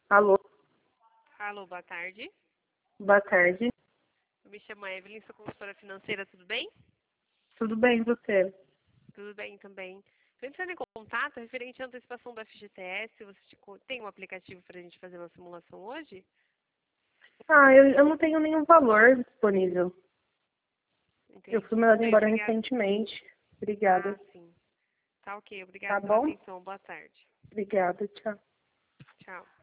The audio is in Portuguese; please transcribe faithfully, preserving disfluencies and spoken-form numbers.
Alô, Alô, boa tarde. boa tarde. Eu me chamo Evelyn, sou consultora financeira, tudo bem? Tudo bem, você? Tudo bem também. Estou entrando em contato referente à antecipação do F G T S. Você te co- tem um aplicativo para a gente fazer uma simulação hoje? Ah, eu, eu não tenho nenhum valor disponível. Eu fui Entendi. mandada Bem, embora obrigada. recentemente. Ah, Obrigada. sim. Tá ok. Tá Obrigada pela bom? atenção. Boa tarde. Obrigada, tchau. Tchau.